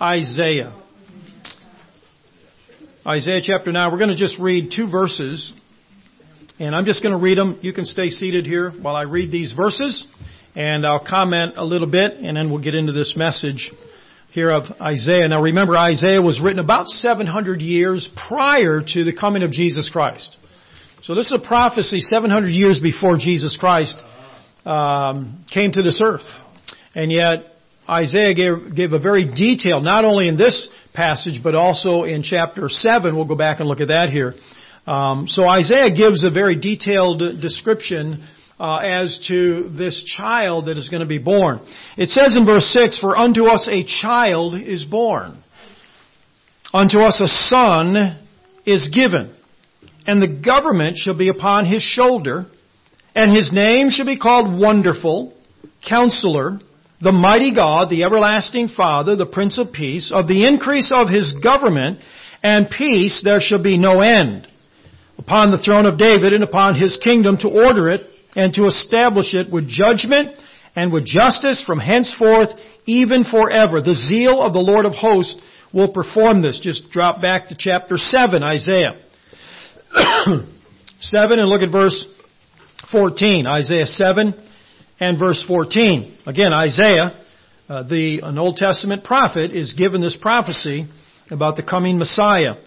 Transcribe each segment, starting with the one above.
Isaiah. Isaiah chapter 9. We're going to just read 2 verses. And I'm just going to read them. You can stay seated here while I read these verses. And I'll comment a little bit, and then we'll get into this message here of Isaiah. Now remember, Isaiah was written about 700 years prior to the coming of Jesus Christ. So this is a prophecy 700 years before Jesus Christ came to this earth. And yet, Isaiah gave a very detailed, not only in this passage, but also in chapter 7. We'll go back and look at that here. So Isaiah gives a very detailed description as to this child that is going to be born. It says in verse 6, "For unto us a child is born. Unto us a son is given. And the government shall be upon his shoulder. And his name shall be called Wonderful, Counselor, the Mighty God, the Everlasting Father, the Prince of Peace. Of the increase of his government and peace there shall be no end. Upon the throne of David and upon his kingdom, to order it and to establish it with judgment and with justice from henceforth even forever. The zeal of the Lord of hosts will perform this." Just drop back to chapter 7, Isaiah 7, and look at verse 14. Isaiah 7 and verse 14. Again, Isaiah, an Old Testament prophet, is given this prophecy about the coming Messiah.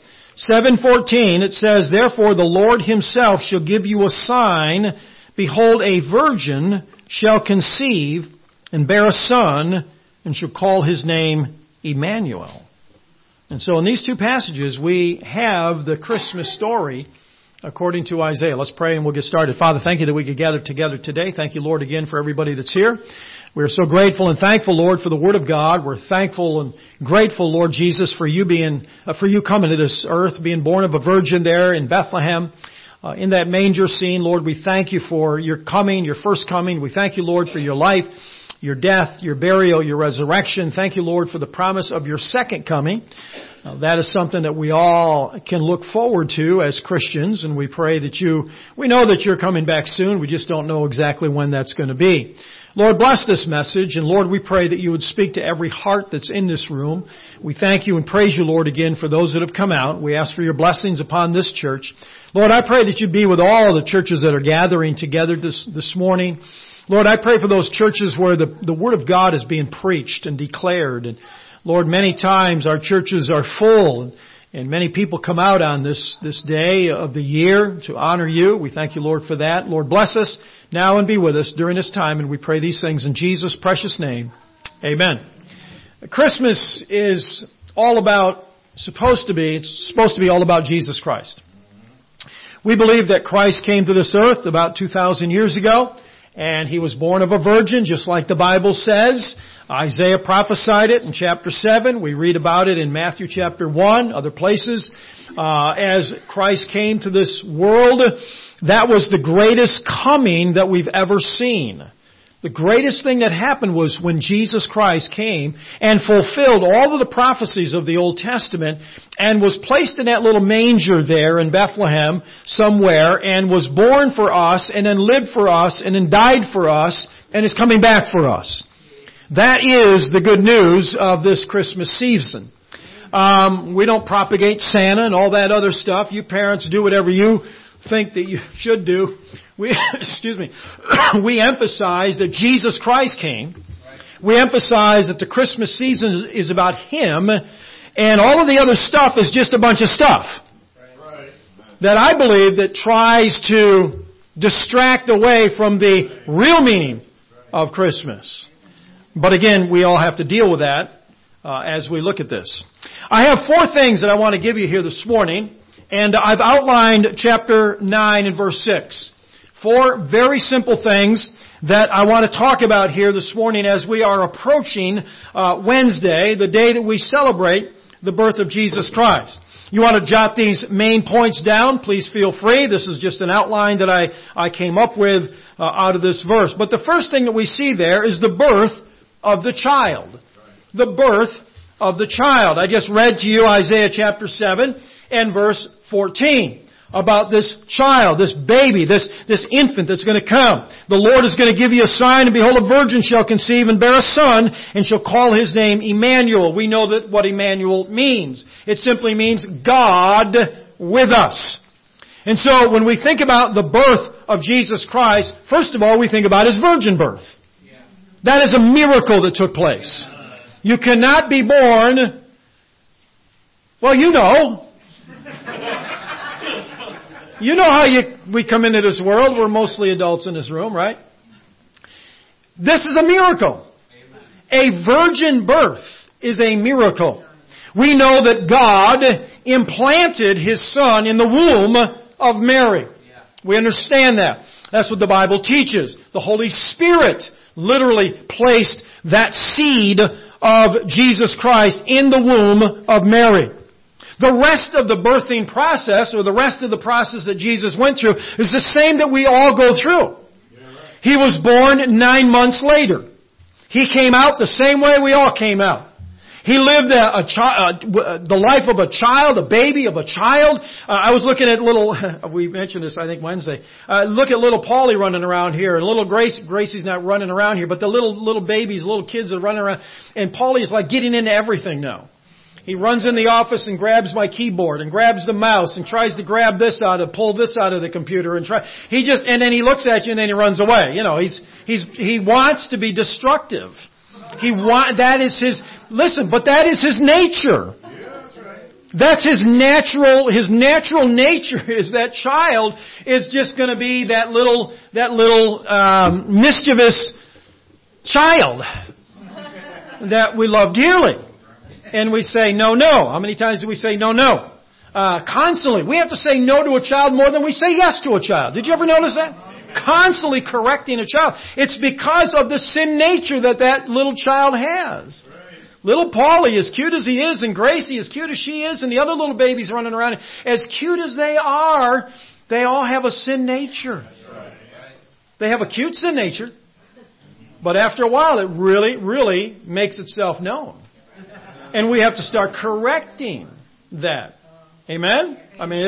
7:14, it says, "Therefore the Lord himself shall give you a sign. Behold, a virgin shall conceive and bear a son, and shall call his name Emmanuel." And so in these 2 passages, we have the Christmas story according to Isaiah. Let's pray and we'll get started. Father, thank you that we could gather together today. Thank you, Lord, again for everybody that's here. We're so grateful and thankful, Lord, for the Word of God. We're thankful and grateful, Lord Jesus, for you coming to this earth, being born of a virgin there in Bethlehem. In that manger scene, Lord, we thank you for your coming, your first coming. We thank you, Lord, for your life, your death, your burial, your resurrection. Thank you, Lord, for the promise of your second coming. That is something that we all can look forward to as Christians, and we pray that we know that you're coming back soon. We just don't know exactly when that's going to be. Lord, bless this message, and Lord, we pray that you would speak to every heart that's in this room. We thank you and praise you, Lord, again for those that have come out. We ask for your blessings upon this church. Lord, I pray that you'd be with all the churches that are gathering together this morning. Lord, I pray for those churches where the Word of God is being preached and declared. And Lord, many times our churches are full, and many people come out on this day of the year to honor you. We thank you, Lord, for that. Lord, bless us now and be with us during this time, and we pray these things in Jesus' precious name. Amen. Christmas is supposed to be all about Jesus Christ. We believe that Christ came to this earth about 2,000 years ago, and He was born of a virgin, just like the Bible says. Isaiah prophesied it in chapter 7. We read about it in Matthew chapter 1, other places. As Christ came to this world, that was the greatest coming that we've ever seen. The greatest thing that happened was when Jesus Christ came and fulfilled all of the prophecies of the Old Testament and was placed in that little manger there in Bethlehem somewhere and was born for us and then lived for us and then died for us and is coming back for us. That is the good news of this Christmas season. We don't propagate Santa and all that other stuff. You parents do whatever you think that you should do. We emphasize that Jesus Christ came. We emphasize that the Christmas season is about Him, and all of the other stuff is just a bunch of stuff that I believe that tries to distract away from the real meaning of Christmas. But again, we all have to deal with that as we look at this. I have 4 things that I want to give you here this morning, and I've outlined chapter 9 and verse 6. 4 very simple things that I want to talk about here this morning as we are approaching Wednesday, the day that we celebrate the birth of Jesus Christ. You want to jot these main points down, please feel free. This is just an outline that I came up with out of this verse. But the first thing that we see there is the birth of the child. The birth of the child. I just read to you Isaiah chapter 7 and verse 14. about this child, this baby, this infant that's going to come. The Lord is going to give you a sign, and behold, a virgin shall conceive and bear a son, and shall call his name Emmanuel. We know that what Emmanuel means. It simply means God with us. And so when we think about the birth of Jesus Christ, first of all, we think about His virgin birth. That is a miracle that took place. You cannot be born, well, you know. You know how we come into this world. We're mostly adults in this room, right? This is a miracle. A virgin birth is a miracle. We know that God implanted His Son in the womb of Mary. We understand that. That's what the Bible teaches. The Holy Spirit literally placed that seed of Jesus Christ in the womb of Mary. The rest of the birthing process, or the rest of the process that Jesus went through, is the same that we all go through. He was born 9 months later. He came out the same way we all came out. He lived the life of a child, a baby of a child. I was looking at we mentioned this I think Wednesday. Look at little Paulie running around here, and little Gracie's not running around here, but the little babies, little kids are running around. And Paulie is like getting into everything now. He runs in the office and grabs my keyboard and grabs the mouse and tries to grab pull this out of the computer and and then he looks at you and then he runs away. You know, he wants to be destructive. That is his nature. That's his natural nature is that child is just going to be that little mischievous child that we love dearly. And we say, no, no. How many times do we say, no, no? Constantly. We have to say no to a child more than we say yes to a child. Did you ever notice that? Constantly correcting a child. It's because of the sin nature that little child has. Little Paulie, as cute as he is, and Gracie, as cute as she is, and the other little babies running around, as cute as they are, they all have a sin nature. They have a cute sin nature, but after a while it really, really makes itself known. And we have to start correcting that. Amen? I mean,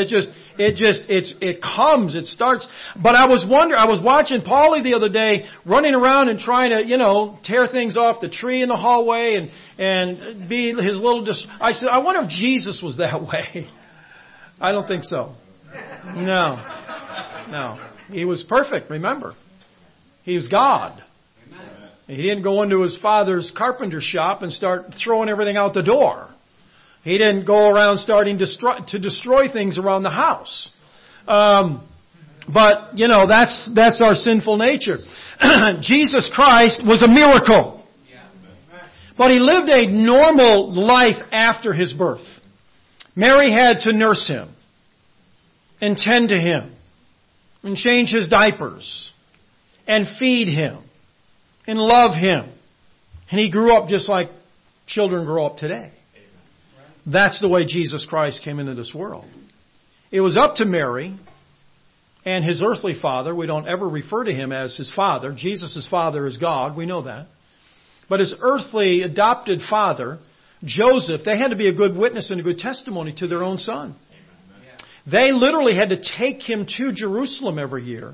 it comes, it starts. But I was watching Paulie the other day running around and trying to, tear things off the tree in the hallway and be his little, I said, I wonder if Jesus was that way. I don't think so. No. He was perfect, remember. He was God. He didn't go into his father's carpenter shop and start throwing everything out the door. He didn't go around starting to destroy things around the house. But, that's our sinful nature. Jesus Christ was a miracle. But He lived a normal life after His birth. Mary had to nurse Him and tend to Him and change His diapers and feed Him and love Him. And He grew up just like children grow up today. That's the way Jesus Christ came into this world. It was up to Mary and His earthly father. We don't ever refer to Him as His father. Jesus' father is God. We know that. But His earthly adopted father, Joseph, they had to be a good witness and a good testimony to their own son. They literally had to take him to Jerusalem every year.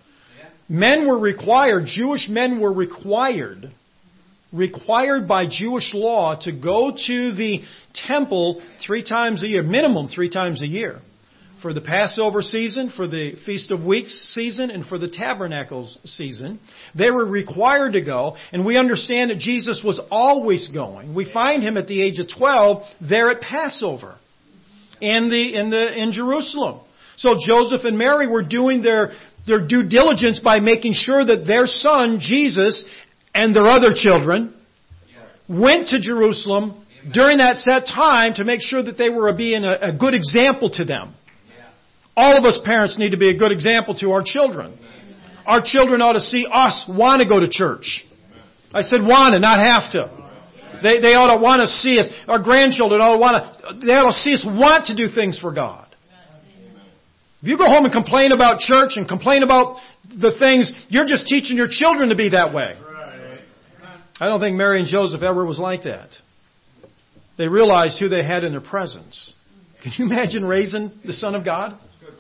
Jewish men were required by Jewish law to go to the temple 3 times a year, minimum 3 times a year. For the Passover season, for the Feast of Weeks season, and for the Tabernacles season. They were required to go, and we understand that Jesus was always going. We find Him at the age of 12 there at Passover in Jerusalem. So Joseph and Mary were doing their due diligence by making sure that their son, Jesus, and their other children went to Jerusalem during that set time to make sure that they were being a good example to them. All of us parents need to be a good example to our children. Our children ought to see us want to go to church. I said want to, not have to. They ought to want to see us. Our grandchildren ought to see us want to do things for God. If you go home and complain about church and complain about the things, you're just teaching your children to be that way. I don't think Mary and Joseph ever was like that. They realized who they had in their presence. Can you imagine raising the Son of God?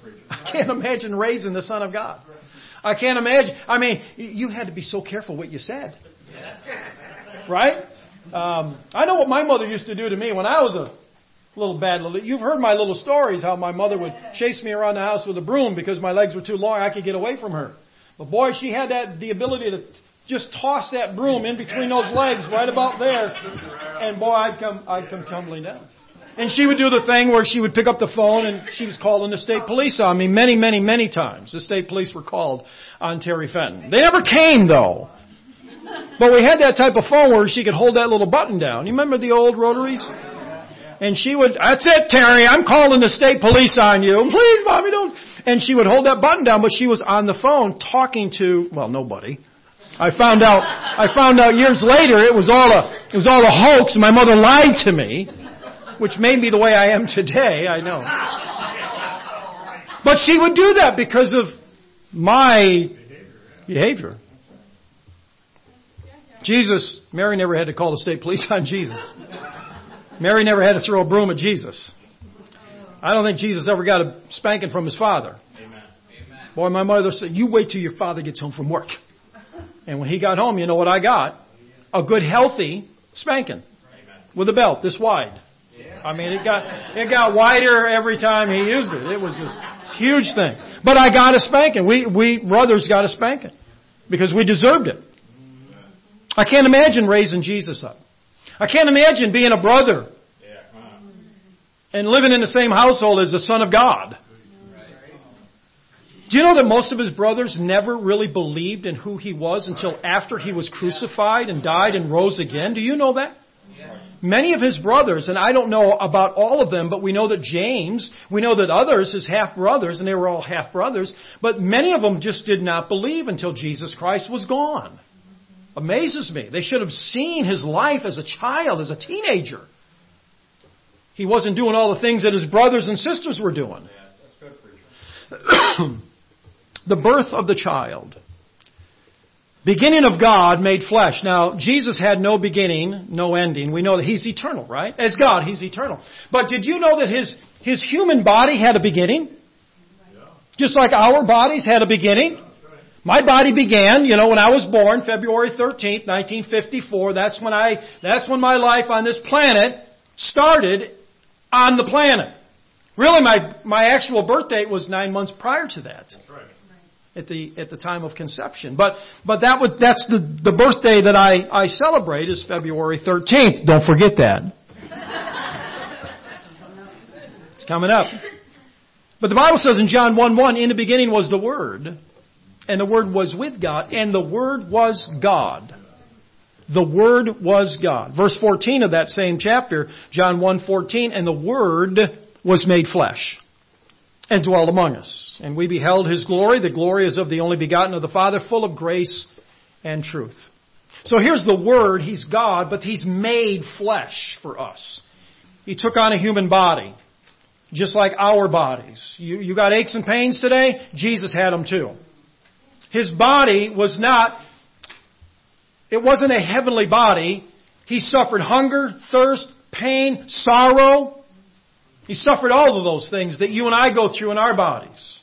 I can't imagine raising the Son of God. I can't imagine. I mean, you had to be so careful what you said. Right? I know what my mother used to do to me when I was a little bad little. You've heard my little stories, how my mother would chase me around the house with a broom because my legs were too long. I could get away from her. But boy, she had the ability to just toss that broom in between those legs right about there. And boy, I'd come tumbling down. And she would do the thing where she would pick up the phone and she was calling the state police on me many, many, many times. The state police were called on Terry Fenton. They never came though. But we had that type of phone where she could hold that little button down. You remember the old rotaries? And she would, that's it, Terry, I'm calling the state police on you. Please, Mommy, don't. And she would hold that button down, but she was on the phone talking to, well, nobody. I found out years later it was all a hoax and my mother lied to me, which made me the way I am today, I know. But she would do that because of my behavior. Jesus, Mary never had to call the state police on Jesus. Mary never had to throw a broom at Jesus. I don't think Jesus ever got a spanking from his father. Amen. Boy, my mother said, you wait till your father gets home from work. And when he got home, you know what I got? A good, healthy spanking. With a belt this wide. I mean, it got wider every time he used it. It was just a huge thing. But I got a spanking. We brothers got a spanking. Because we deserved it. I can't imagine raising Jesus up. I can't imagine being a brother and living in the same household as the Son of God. Do you know that most of his brothers never really believed in who he was until after he was crucified and died and rose again? Do you know that? Many of his brothers, and I don't know about all of them, but we know that James, we know that others, his half-brothers, and they were all half-brothers, but many of them just did not believe until Jesus Christ was gone. Amazes me. They should have seen his life as a child, as a teenager. He wasn't doing all the things that his brothers and sisters were doing. The birth of the child. Beginning of God made flesh. Now, Jesus had no beginning, no ending. We know that he's eternal, right? As God, he's eternal. But did you know that his human body had a beginning? Just like our bodies had a beginning? My body began, when I was born, February 13th, 1954. That's when my life on this planet started on the planet. Really, my actual birth date was 9 months prior to that. That's right. At the time of conception. But that's the birthday that I celebrate is February 13th. Don't forget that. It's coming up. But the Bible says in John 1:1, in the beginning was the Word, and the Word was with God, and the Word was God. The Word was God. Verse 14 of that same chapter, John 1:14, and the Word was made flesh and dwelt among us. And we beheld His glory. The glory is of the only begotten of the Father, full of grace and truth. So here's the Word. He's God, but He's made flesh for us. He took on a human body, just like our bodies. You got aches and pains today? Jesus had them too. His body was it wasn't a heavenly body. He suffered hunger, thirst, pain, sorrow. He suffered all of those things that you and I go through in our bodies.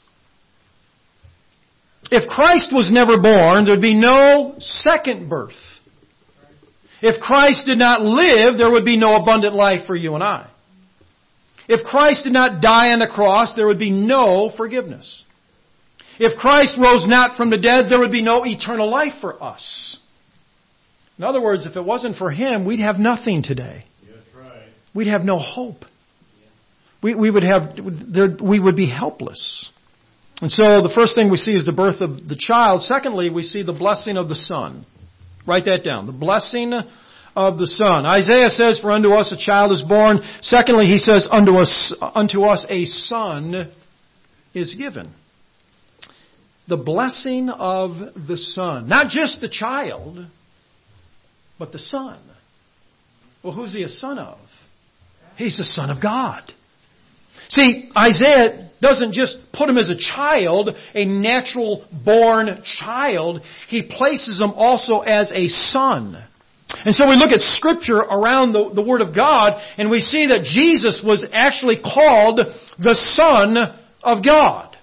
If Christ was never born, there would be no second birth. If Christ did not live, there would be no abundant life for you and I. If Christ did not die on the cross, there would be no forgiveness. If Christ rose not from the dead, there would be no eternal life for us. In other words, if it wasn't for Him, we'd have nothing today. That's right. We'd have no hope. We would be helpless. And so the first thing we see is the birth of the child. Secondly, we see the blessing of the Son. Write that down. The blessing of the Son. Isaiah says, for unto us a child is born. Secondly, he says, unto us a son is given. The blessing of the Son. Not just the child, but the Son. Well, who's he a son of? He's the Son of God. See, Isaiah doesn't just put him as a child, a natural born child. He places him also as a son. And so we look at Scripture around the Word of God, and we see that Jesus was actually called the Son of God.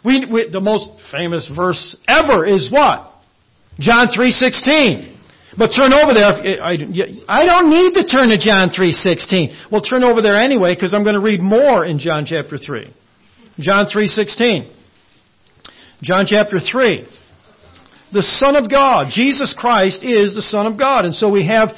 The most famous verse ever is what? John 3:16. But turn over there. I don't need to turn to John 3:16. Well, turn over there anyway, because I'm going to read more in John chapter 3. John 3:16. John chapter 3. The Son of God. Jesus Christ is the Son of God. And so we have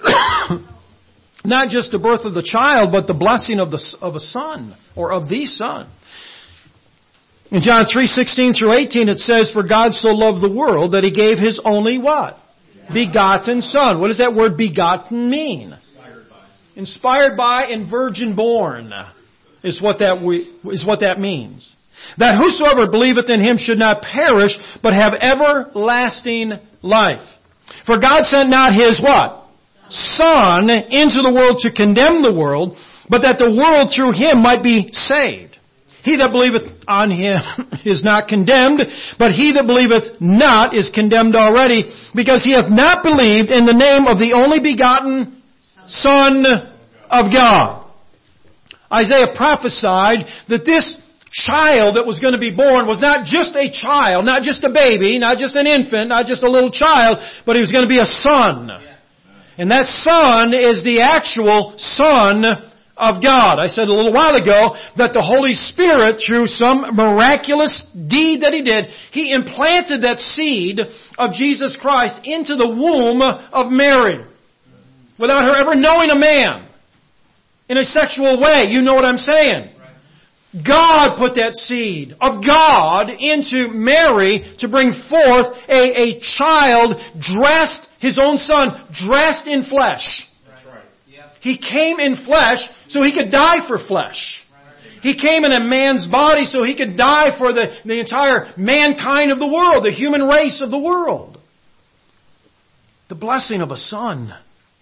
not just the birth of the child, but the blessing of a son, or of the Son. In John 3:16 through 18 it says, "For God so loved the world that He gave His only" what? Begotten Son. What does that word begotten mean? Inspired by and virgin born is what that means. That whosoever believeth in Him should not perish, but have everlasting life. For God sent not His what? Son into the world to condemn the world, but that the world through Him might be saved. He that believeth on Him is not condemned, but he that believeth not is condemned already, because he hath not believed in the name of the only begotten Son of God. Isaiah prophesied that this child that was going to be born was not just a child, not just a baby, not just an infant, not just a little child, but he was going to be a son. And that son is the actual Son of God. I said a little while ago that the Holy Spirit, through some miraculous deed that He did, He implanted that seed of Jesus Christ into the womb of Mary without her ever knowing a man in a sexual way. You know what I'm saying? God put that seed of God into Mary to bring forth a child dressed, His own Son, dressed in flesh. He came in flesh so He could die for flesh. He came in a man's body so He could die for the entire mankind of the world, the human race of the world. The blessing of a son.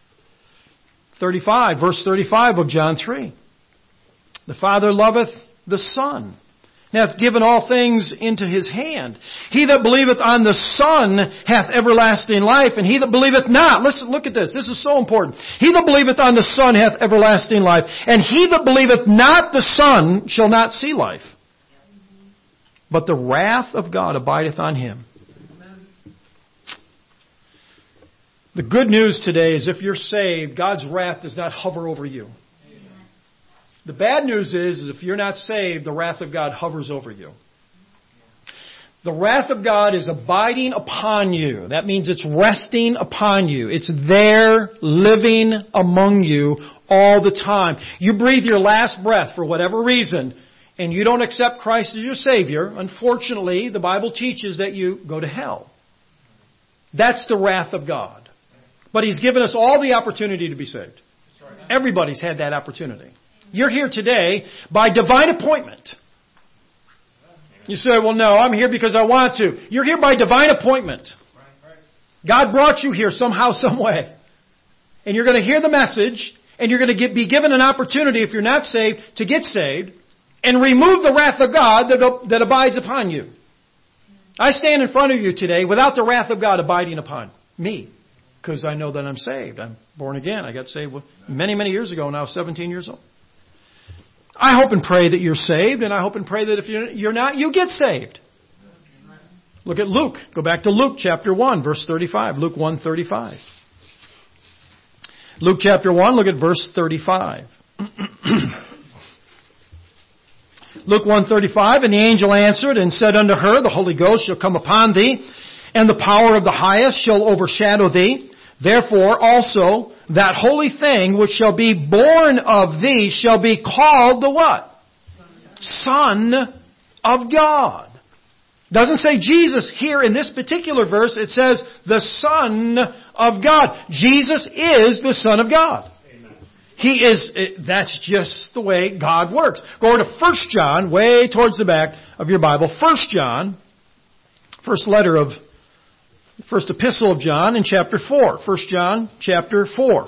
35, verse 35 of John 3. The Father loveth the Son, and hath given all things into His hand. He that believeth on the Son hath everlasting life, and he that believeth not, listen, look at this, this is so important. He that believeth on the Son hath everlasting life, and he that believeth not the Son shall not see life. But the wrath of God abideth on him. The good news today is if you're saved, God's wrath does not hover over you. The bad news is if you're not saved, the wrath of God hovers over you. The wrath of God is abiding upon you. That means it's resting upon you. It's there, living among you all the time. You breathe your last breath for whatever reason, and you don't accept Christ as your Savior. Unfortunately, the Bible teaches that you go to hell. That's the wrath of God. But He's given us all the opportunity to be saved. Everybody's had that opportunity. You're here today by divine appointment. You say, well, no, I'm here because I want to. You're here by divine appointment. God brought you here somehow, some way. And you're going to hear the message, and you're going to be given an opportunity, if you're not saved, to get saved, and remove the wrath of God that abides upon you. I stand in front of you today without the wrath of God abiding upon me, because I know that I'm saved. I'm born again. I got saved many, many years ago, now 17 years old. I hope and pray that you're saved, and I hope and pray that if you're not, you get saved. Look at Luke. Go back to Luke chapter 1, verse 35. Luke 1:35. Luke chapter 1, look at verse 35. Luke 1:35, and the angel answered and said unto her, the Holy Ghost shall come upon thee, and the power of the highest shall overshadow thee. Therefore also that holy thing which shall be born of thee shall be called the what? Son of God. Doesn't say Jesus here in this particular verse. It says the Son of God. Jesus is the Son of God. Amen. He is, that's just the way God works. Go over to 1 John, way towards the back of your Bible. 1 John, first epistle of John in chapter 4. 1 John chapter 4.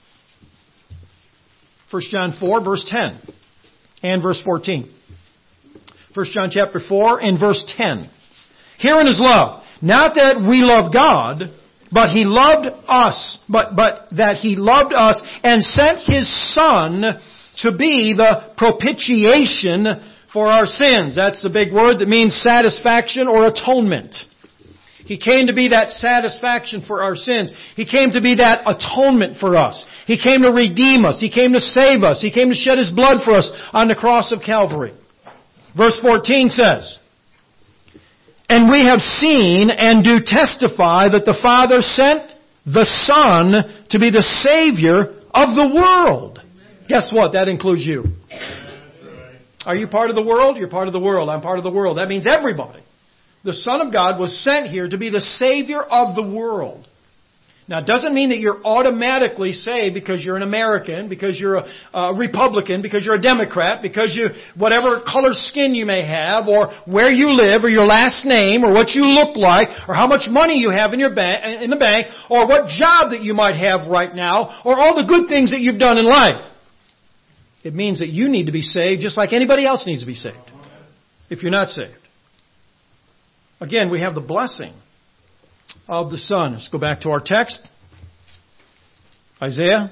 1 John 4 verse 10 and verse 14. 1 John chapter 4 and verse 10. Herein is love. Not that we love God, but He loved us, but that He loved us and sent His Son to be the propitiation for our sins. That's the big word that means satisfaction or atonement. He came to be that satisfaction for our sins. He came to be that atonement for us. He came to redeem us. He came to save us. He came to shed His blood for us on the cross of Calvary. Verse 14 says, "And we have seen and do testify that the Father sent the Son to be the Savior of the world." Guess what? That includes you. Are you part of the world? You're part of the world. I'm part of the world. That means everybody. The Son of God was sent here to be the Savior of the world. Now, it doesn't mean that you're automatically saved because you're an American, because you're a Republican, because you're a Democrat, because you, whatever color skin you may have, or where you live, or your last name, or what you look like, or how much money you have in the bank, or what job that you might have right now, or all the good things that you've done in life. It means that you need to be saved just like anybody else needs to be saved. If you're not saved. Again, we have the blessing of the Son. Let's go back to our text. Isaiah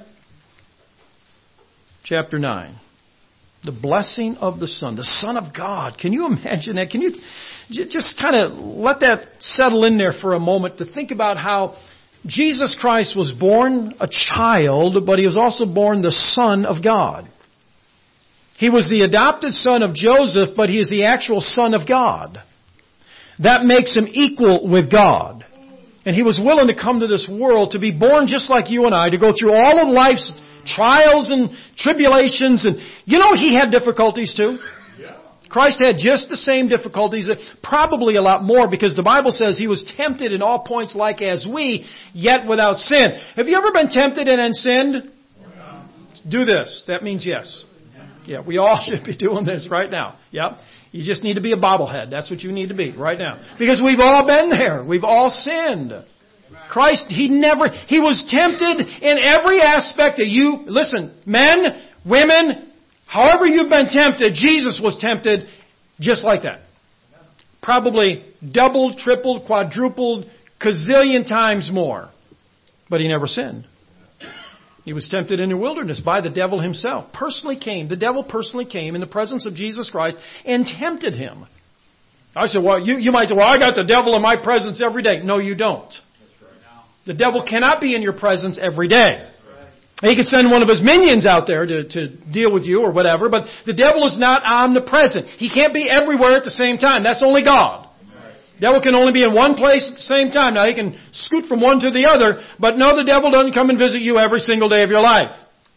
chapter 9. The blessing of the Son. The Son of God. Can you imagine that? Can you just kind of let that settle in there for a moment to think about how Jesus Christ was born a child, but He was also born the Son of God. He was the adopted son of Joseph, but He is the actual Son of God. That makes Him equal with God. And He was willing to come to this world to be born just like you and I, to go through all of life's trials and tribulations. And you know He had difficulties too. Christ had just the same difficulties, probably a lot more, because the Bible says He was tempted in all points like as we, yet without sin. Have you ever been tempted and then sinned? Do this. That means yes. Yeah, we all should be doing this right now. Yep. You just need to be a bobblehead. That's what you need to be right now. Because we've all been there. We've all sinned. Christ, He was tempted in every aspect that you, listen, men, women, however you've been tempted, Jesus was tempted just like that. Probably doubled, tripled, quadrupled, gazillion times more. But He never sinned. He was tempted in the wilderness by the devil himself. The devil personally came in the presence of Jesus Christ and tempted Him. I said, well, you might say, well, I got the devil in my presence every day. No, you don't. The devil cannot be in your presence every day. He could send one of his minions out there to deal with you or whatever, but the devil is not omnipresent. He can't be everywhere at the same time. That's only God. The devil can only be in one place at the same time. Now, he can scoot from one to the other, but no, the devil doesn't come and visit you every single day of your life.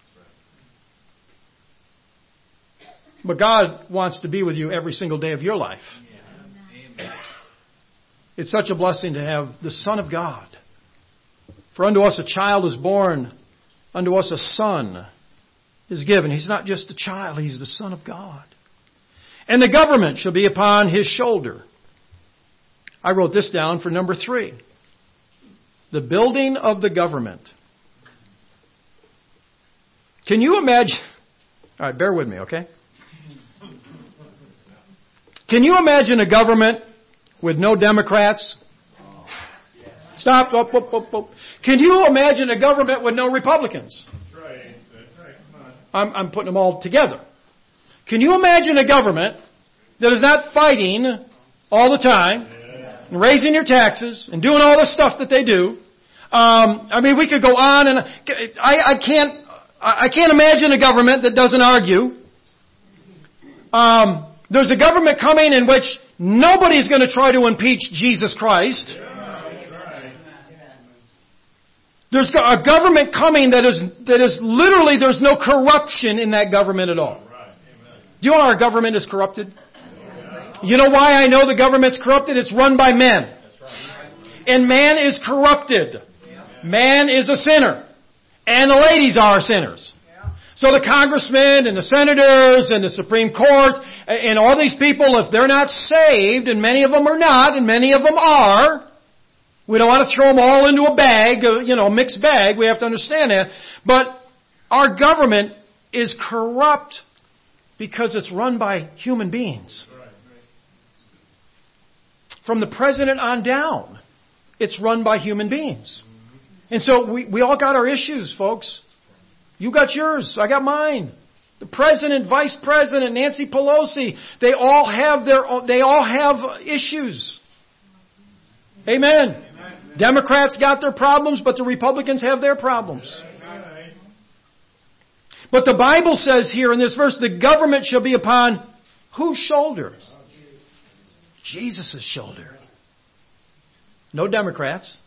But God wants to be with you every single day of your life. It's such a blessing to have the Son of God. For unto us a child is born, unto us a son is given. He's not just a child, He's the Son of God. And the government shall be upon His shoulder. I wrote this down for number 3. The building of the government. Can you imagine? All right, bear with me, okay? Can you imagine a government with no Democrats? Stop. Can you imagine a government with no Republicans? That's right. I'm putting them all together. Can you imagine a government that is not fighting all the time, and raising your taxes, and doing all the stuff that they do? We could go on, and I can't imagine a government that doesn't argue. There's a government coming in which nobody's going to try to impeach Jesus Christ. There's a government coming that is literally, there's no corruption in that government at all. Do you know our government is corrupted? You know why I know the government's corrupted? It's run by men. And man is corrupted. Man is a sinner. And the ladies are sinners. So the congressmen and the senators and the Supreme Court and all these people, if they're not saved, and many of them are not, and many of them are, we don't want to throw them all into a bag, a mixed bag. We have to understand that. But our government is corrupt because it's run by human beings. From the president on down, it's run by human beings. And so we all got our issues, folks. You got yours. I got mine. The President, Vice President, Nancy Pelosi, they all have issues. Amen. Democrats got their problems, but the Republicans have their problems. But the Bible says here in this verse, the government shall be upon whose shoulders? Jesus' shoulder. No Democrats.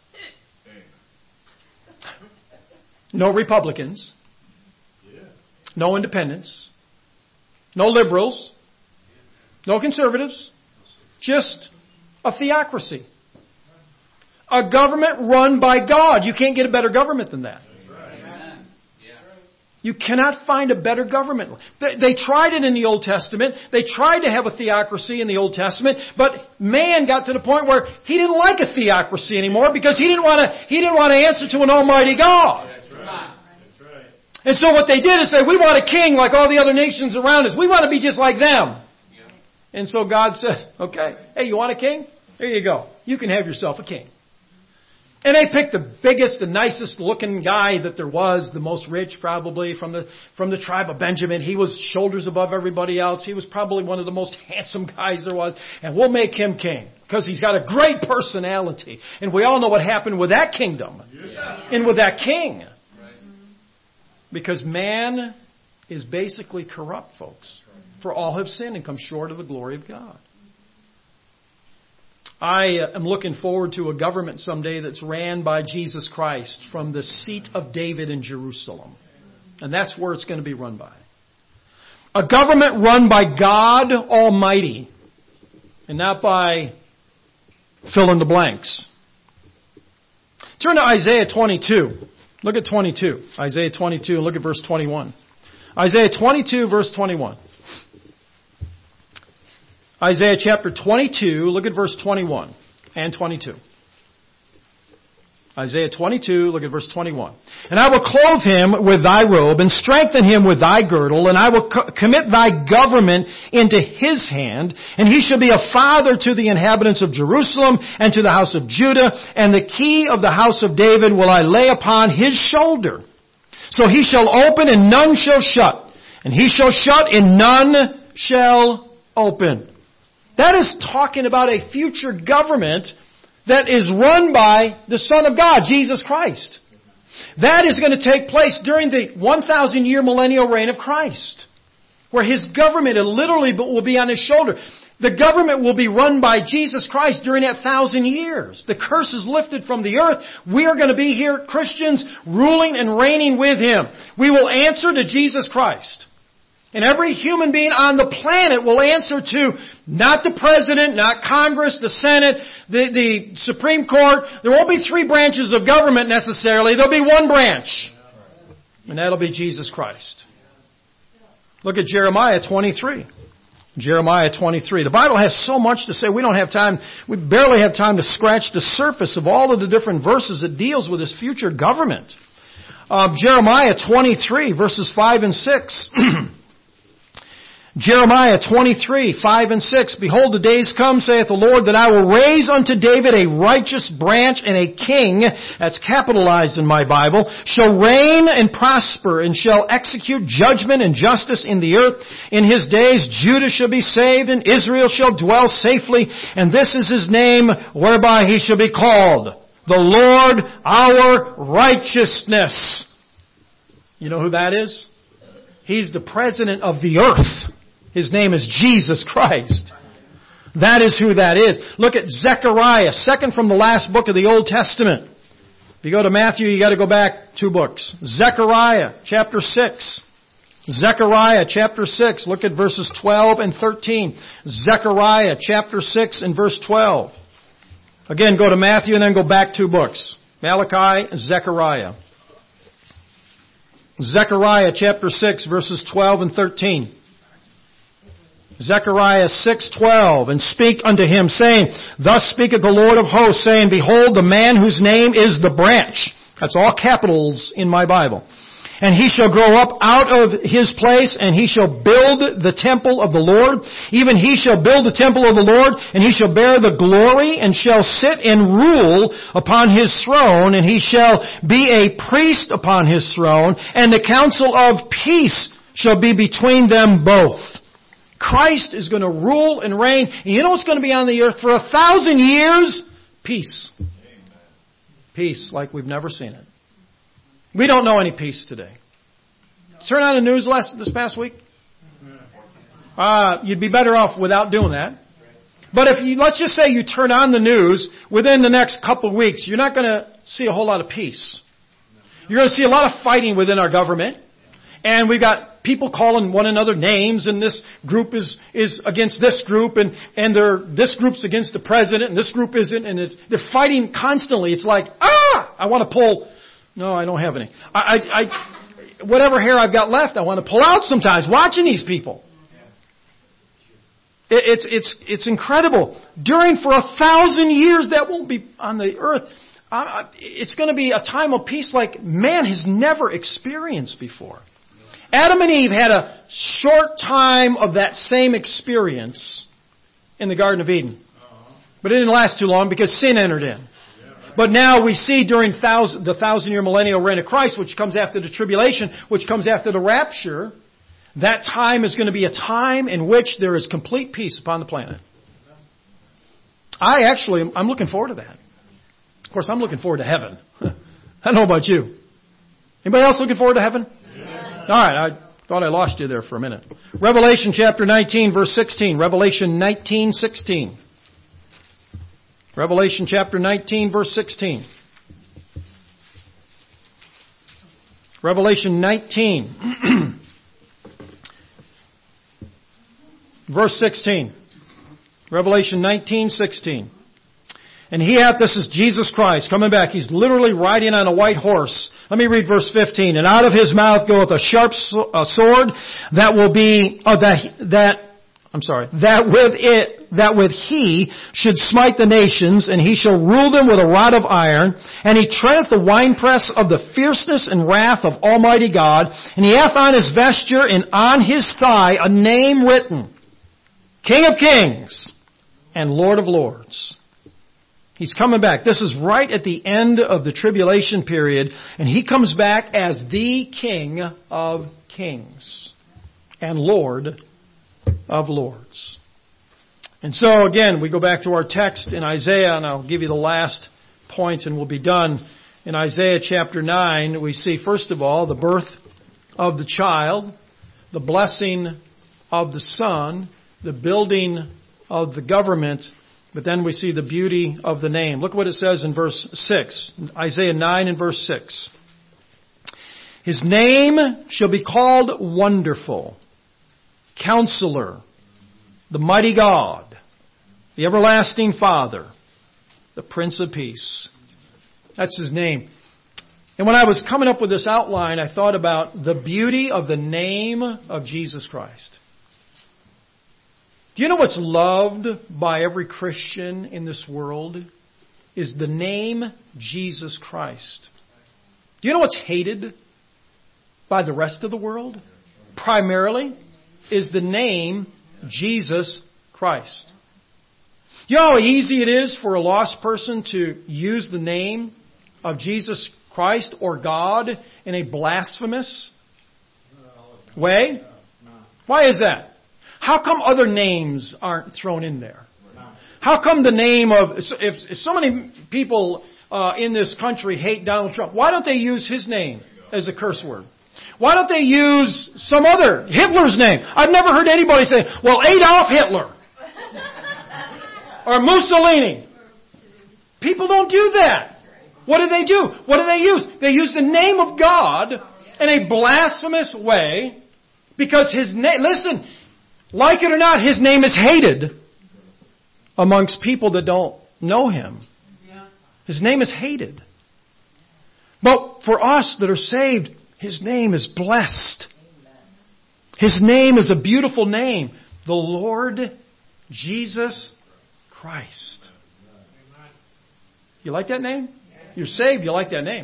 No Republicans. No independents. No liberals. No conservatives. Just a theocracy. A government run by God. You can't get a better government than that. You cannot find a better government. They tried it in the Old Testament. They tried to have a theocracy in the Old Testament, but man got to the point where he didn't like a theocracy anymore because he didn't want to answer to an almighty God. And so what they did is say, we want a king like all the other nations around us. We want to be just like them. And so God said, okay, hey, you want a king? Here you go. You can have yourself a king. And they picked the biggest, the nicest looking guy that there was, the most rich probably from the tribe of Benjamin. He was shoulders above everybody else. He was probably one of the most handsome guys there was. And we'll make him king because he's got a great personality. And we all know what happened with that kingdom and with that king. Because man is basically corrupt, folks. For all have sinned and come short of the glory of God. I am looking forward to a government someday that's ran by Jesus Christ from the seat of David in Jerusalem. And that's where it's going to be run by. A government run by God Almighty and not by fill in the blanks. Turn to Isaiah 22. Look at 22. Isaiah 22 and look at verse 21. Isaiah 22 verse 21. Isaiah chapter 22, look at verse 21 and 22. Isaiah 22, look at verse 21. And I will clothe him with thy robe and strengthen him with thy girdle, and I will commit thy government into his hand, and he shall be a father to the inhabitants of Jerusalem and to the house of Judah, and the key of the house of David will I lay upon his shoulder. So he shall open and none shall shut, and he shall shut and none shall open. That is talking about a future government that is run by the Son of God, Jesus Christ. That is going to take place during the 1,000-year millennial reign of Christ, where his government literally will be on his shoulder. The government will be run by Jesus Christ during that 1,000 years. The curse is lifted from the earth. We are going to be here, Christians, ruling and reigning with him. We will answer to Jesus Christ. And every human being on the planet will answer to not the president, not Congress, the Senate, the Supreme Court. There won't be three branches of government necessarily. There'll be one branch. And that'll be Jesus Christ. Look at Jeremiah 23. Jeremiah 23. The Bible has so much to say. We don't have time. We barely have time to scratch the surface of all of the different verses that deals with this future government. Jeremiah 23 verses 5 and 6. Jeremiah 23, 5 and 6. Behold, the days come, saith the Lord, that I will raise unto David a righteous branch, and a king, that's capitalized in my Bible, shall reign and prosper, and shall execute judgment and justice in the earth. In his days Judah shall be saved, and Israel shall dwell safely, and this is his name, whereby he shall be called, the Lord our righteousness. You know who that is? He's the president of the earth. His name is Jesus Christ. That is who that is. Look at Zechariah, second from the last book of the Old Testament. If you go to Matthew, you got to go back 2 books. Zechariah chapter 6. Zechariah chapter 6. Look at verses 12 and 13. Zechariah chapter 6 and verse 12. Again, go to Matthew and then go back 2 books. Malachi and Zechariah. Zechariah chapter 6 verses 12 and 13. Zechariah 6:12, and speak unto him, saying, Thus speaketh the Lord of hosts, saying, Behold, the man whose name is the branch. That's all capitals in my Bible. And he shall grow up out of his place, and he shall build the temple of the Lord. Even he shall build the temple of the Lord, and he shall bear the glory, and shall sit and rule upon his throne, and he shall be a priest upon his throne, and the counsel of peace shall be between them both. Christ is going to rule and reign. And you know what's going to be on the earth for 1,000 years? Peace. Peace like we've never seen it. We don't know any peace today. Turn on the news this past week. You'd be better off without doing that. But let's just say you turn on the news, within the next couple of weeks, you're not going to see a whole lot of peace. You're going to see a lot of fighting within our government. And we've got people calling one another names, and this group is against this group, and this group's against the president, and this group isn't, and they're fighting constantly. It's like, I want to pull. No, I don't have any. Whatever hair I've got left, I want to pull out sometimes watching these people. It's incredible. For 1,000 years, that won't be on the earth. It's going to be a time of peace like man has never experienced before. Adam and Eve had a short time of that same experience in the Garden of Eden. But it didn't last too long because sin entered in. But now we see during the 1,000-year millennial reign of Christ, which comes after the tribulation, which comes after the rapture, that time is going to be a time in which there is complete peace upon the planet. I'm looking forward to that. Of course, I'm looking forward to heaven. I don't know about you. Anybody else looking forward to heaven? All right, I thought I lost you there for a minute. Revelation chapter 19, verse 16. Revelation 19:16. Revelation chapter 19, verse 16. Revelation 19, verse 16. Revelation 19:16. And this is Jesus Christ coming back. He's literally riding on a white horse. Let me read verse 15. And out of his mouth goeth a sharp sword that with he should smite the nations, and he shall rule them with a rod of iron. And he treadeth the winepress of the fierceness and wrath of Almighty God. And he hath on his vesture and on his thigh a name written, King of Kings and Lord of Lords. He's coming back. This is right at the end of the tribulation period, and he comes back as the King of Kings and Lord of Lords. And so again, we go back to our text in Isaiah, and I'll give you the last point and we'll be done. In Isaiah chapter 9, we see first of all the birth of the child, the blessing of the son, the building of the government, but then we see the beauty of the name. Look what it says in verse 6. Isaiah 9 and verse 6. His name shall be called Wonderful, Counselor, the Mighty God, the Everlasting Father, the Prince of Peace. That's his name. And when I was coming up with this outline, I thought about the beauty of the name of Jesus Christ. Do you know what's loved by every Christian in this world? Is the name Jesus Christ. Do you know what's hated by the rest of the world? Primarily is the name Jesus Christ. Do you know how easy it is for a lost person to use the name of Jesus Christ or God in a blasphemous way? Why is that? How come other names aren't thrown in there? How come the name of... If so many people in this country hate Donald Trump, why don't they use his name as a curse word? Why don't they use some other, Hitler's name? I've never heard anybody say, well, Adolf Hitler. Or Mussolini. People don't do that. What do they do? What do they use? They use the name of God in a blasphemous way because his name... Listen... Like it or not, his name is hated amongst people that don't know him. His name is hated. But for us that are saved, his name is blessed. His name is a beautiful name. The Lord Jesus Christ. You like that name? You're saved, you like that name.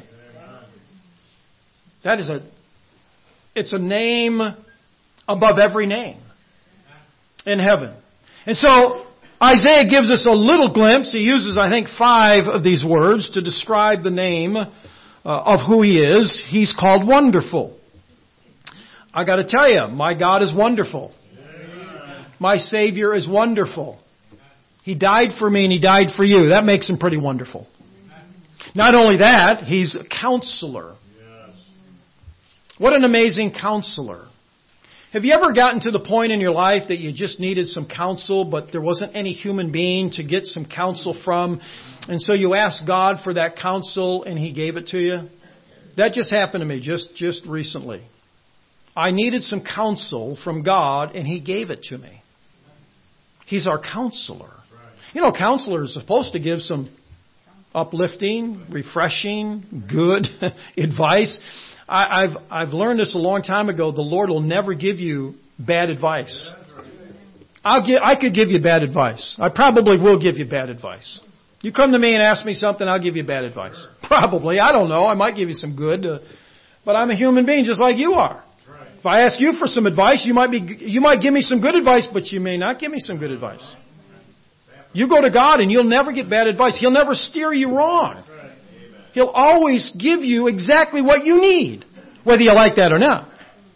It's a name above every name in heaven. And so Isaiah gives us a little glimpse. He uses, I think, 5 of these words to describe the name of who he is. He's called Wonderful. I got to tell you, my God is wonderful. My Savior is wonderful. He died for me and He died for you. That makes Him pretty wonderful. Not only that, He's a counselor. What an amazing counselor. Have you ever gotten to the point in your life that you just needed some counsel, but there wasn't any human being to get some counsel from, and so you asked God for that counsel and He gave it to you? That just happened to me just recently. I needed some counsel from God and He gave it to me. He's our counselor. You know, counselor is supposed to give some uplifting, refreshing, good advice. I've learned this a long time ago. The Lord will never give you bad advice. I could give you bad advice. I probably will give you bad advice. You come to me and ask me something, I'll give you bad advice. Probably. I don't know. I might give you some good. But I'm a human being just like you are. If I ask you for some advice, you might give me some good advice, but you may not give me some good advice. You go to God and you'll never get bad advice. He'll never steer you wrong. He'll always give you exactly what you need, whether you like that or not.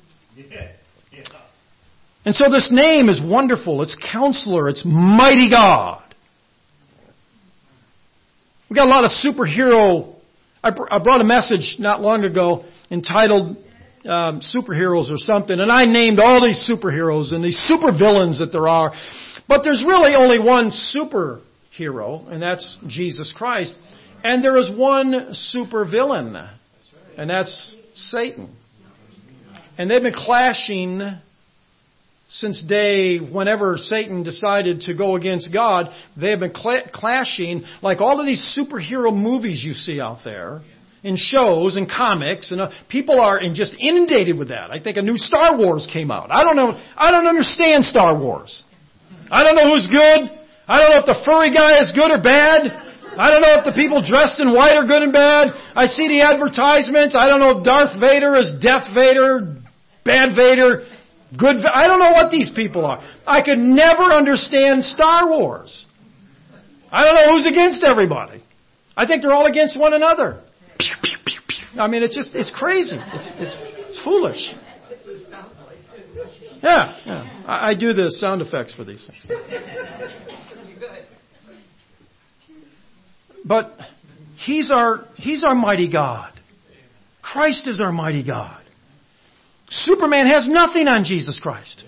And so this name is wonderful. It's Counselor. It's Mighty God. We got a lot of superhero. I brought a message not long ago entitled Superheroes or something, and I named all these superheroes and these supervillains that there are. But there's really only one superhero, and that's Jesus Christ. And there is one supervillain, and that's Satan. And they've been clashing since whenever Satan decided to go against God. They have been clashing like all of these superhero movies you see out there, in shows and comics, and people are just inundated with that. I think a new Star Wars came out. I don't know. I don't understand Star Wars. I don't know who's good. I don't know if the furry guy is good or bad. I don't know if the people dressed in white are good and bad. I see the advertisements. I don't know if Darth Vader is Death Vader, Bad Vader, Good Vader. I don't know what these people are. I could never understand Star Wars. I don't know who's against everybody. I think they're all against one another. Pew, pew, pew, pew. I mean, it's crazy. It's foolish. Yeah. I do the sound effects for these things. But He's our mighty God. Christ is our mighty God. Superman has nothing on Jesus Christ.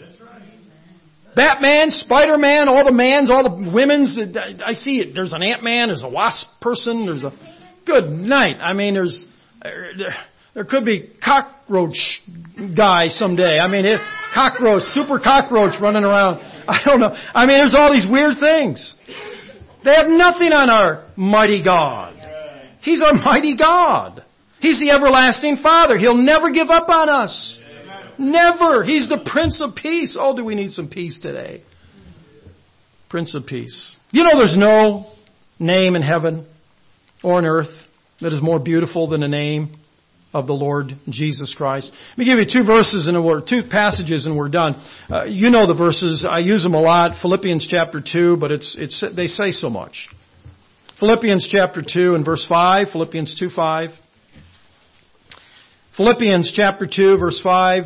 Batman, Spider-Man, all the mans, all the women's. I see it. There's an Ant-Man, there's a Wasp person, there's a good night. I mean, there could be cockroach guy someday. I mean, super cockroach running around. I don't know. I mean, there's all these weird things. They have nothing on our mighty God. He's our mighty God. He's the everlasting Father. He'll never give up on us. Never. He's the Prince of Peace. Oh, do we need some peace today? Prince of Peace. You know there's no name in heaven or on earth that is more beautiful than the name of the Lord Jesus Christ. Let me give you two passages and we're done. You know the verses. I use them a lot. Philippians chapter 2, but they say so much. Philippians chapter 2 and verse 5. Philippians 2:5. Philippians chapter 2 verse 5.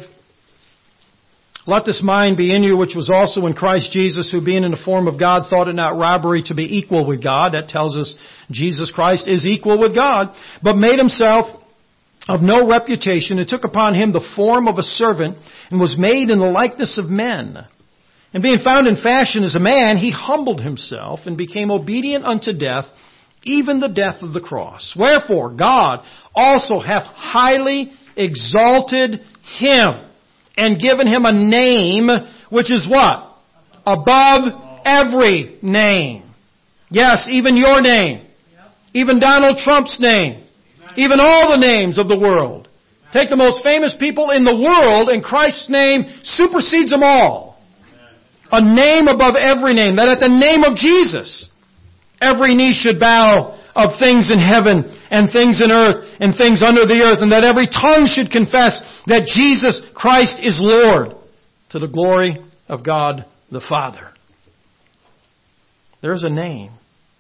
Let this mind be in you which was also in Christ Jesus, who being in the form of God thought it not robbery to be equal with God. That tells us Jesus Christ is equal with God, but made Himself of no reputation, and took upon Him the form of a servant, and was made in the likeness of men. And being found in fashion as a man, He humbled Himself, and became obedient unto death, even the death of the cross. Wherefore God also hath highly exalted Him, and given Him a name, which is what? Above every name. Yes, even your name. Even Donald Trump's name. Even all the names of the world. Take the most famous people in the world, and Christ's name supersedes them all. A name above every name. That at the name of Jesus, every knee should bow of things in heaven and things in earth and things under the earth, and that every tongue should confess that Jesus Christ is Lord, to the glory of God the Father. There's a name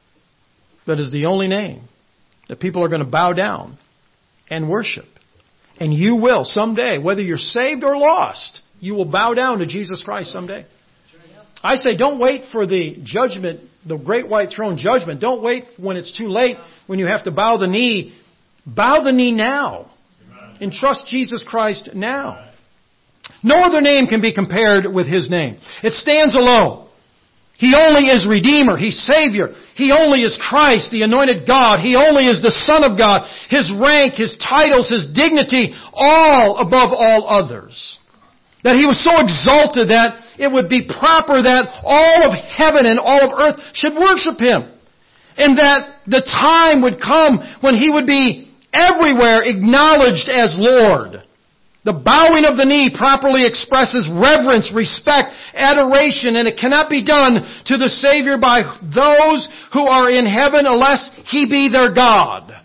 that is the only name that people are going to bow down and worship. And you will someday, whether you're saved or lost, you will bow down to Jesus Christ someday. I say don't wait for the judgment, the great white throne judgment. Don't wait when it's too late, when you have to bow the knee. Bow the knee now. And trust Jesus Christ now. No other name can be compared with His name. It stands alone. He only is Redeemer. He's Savior. He only is Christ, the anointed God. He only is the Son of God. His rank, His titles, His dignity, all above all others. That He was so exalted that it would be proper that all of heaven and all of earth should worship Him. And that the time would come when He would be everywhere acknowledged as Lord. The bowing of the knee properly expresses reverence, respect, adoration, and it cannot be done to the Savior by those who are in heaven unless He be their God.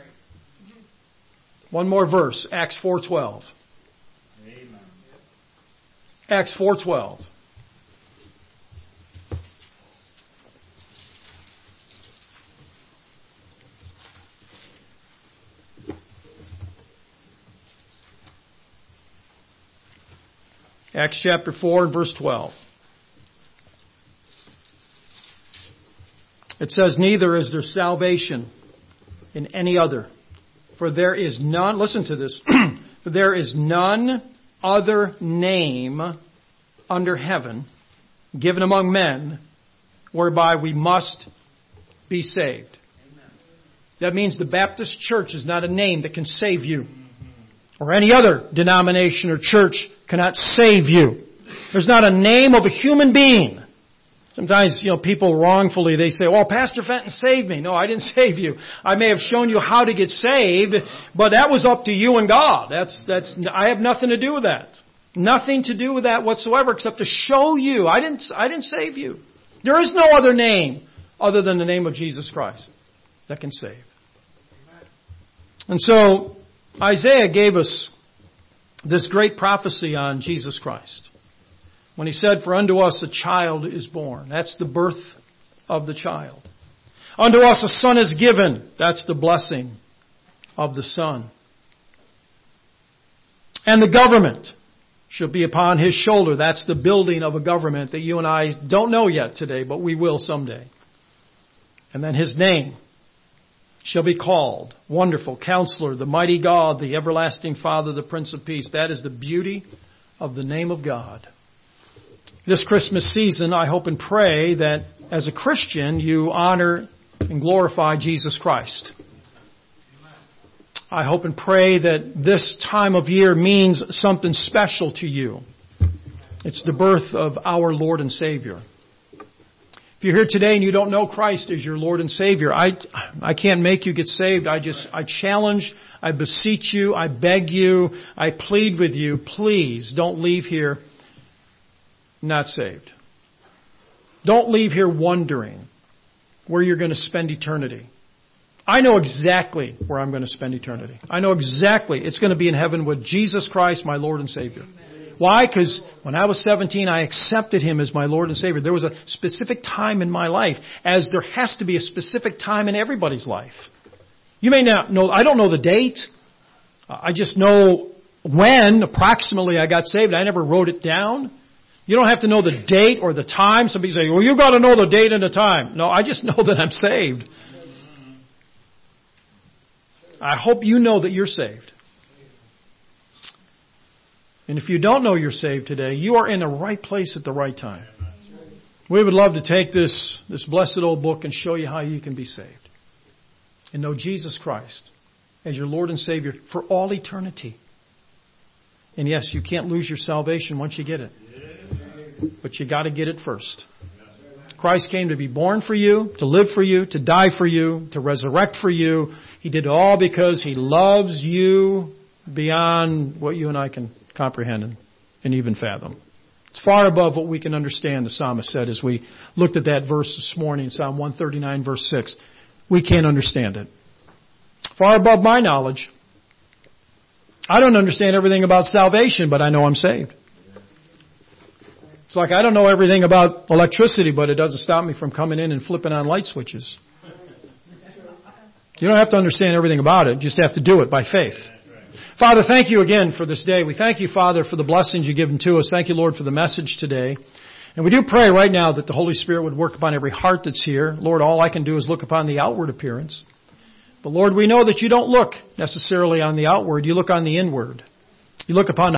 One more verse, Acts 4:12. Acts 4:12. Acts chapter 4 and verse 12. It says, neither is there salvation in any other. For there is none, listen to this, for there is none other name under heaven given among men whereby we must be saved. Amen. That means the Baptist Church is not a name that can save you. Or any other denomination or church cannot save you. There's not a name of a human being. Sometimes, people wrongfully, they say, oh, Pastor Fenton saved me. No, I didn't save you. I may have shown you how to get saved, but that was up to you and God. I have nothing to do with that. Nothing to do with that whatsoever except to show you. I didn't save you. There is no other name other than the name of Jesus Christ that can save. And so, Isaiah gave us this great prophecy on Jesus Christ. When he said, for unto us a child is born. That's the birth of the child. Unto us a son is given. That's the blessing of the Son. And the government shall be upon His shoulder. That's the building of a government that you and I don't know yet today, but we will someday. And then His name shall be called Wonderful Counselor, the Mighty God, the Everlasting Father, the Prince of Peace. That is the beauty of the name of God. This Christmas season, I hope and pray that as a Christian, you honor and glorify Jesus Christ. I hope and pray that this time of year means something special to you. It's the birth of our Lord and Savior. If you're here today and you don't know Christ as your Lord and Savior, I can't make you get saved. I challenge, I beseech you, I beg you, I plead with you, please don't leave here not saved. Don't leave here wondering where you're going to spend eternity. I know exactly where I'm going to spend eternity. I know exactly it's going to be in heaven with Jesus Christ, my Lord and Savior. Why? Because when I was 17, I accepted Him as my Lord and Savior. There was a specific time in my life, as there has to be a specific time in everybody's life. You may not know, I don't know the date. I just know when approximately I got saved. I never wrote it down. You don't have to know the date or the time. Somebody say, well, you got to know the date and the time. No, I just know that I'm saved. I hope you know that you're saved. And if you don't know you're saved today, you are in the right place at the right time. We would love to take this blessed old book and show you how you can be saved. And know Jesus Christ as your Lord and Savior for all eternity. And yes, you can't lose your salvation once you get it. But you got to get it first. Christ came to be born for you, to live for you, to die for you, to resurrect for you. He did it all because He loves you beyond what you and I can comprehend and even fathom. It's far above what we can understand, the psalmist said as we looked at that verse this morning, Psalm 139, verse 6. We can't understand it. Far above my knowledge. I don't understand everything about salvation, but I know I'm saved. It's like I don't know everything about electricity, but it doesn't stop me from coming in and flipping on light switches. You don't have to understand everything about it. You just have to do it by faith. Father, thank you again for this day. We thank you, Father, for the blessings you've given to us. Thank you, Lord, for the message today. And we do pray right now that the Holy Spirit would work upon every heart that's here. Lord, all I can do is look upon the outward appearance. But Lord, we know that you don't look necessarily on the outward. You look on the inward. You look upon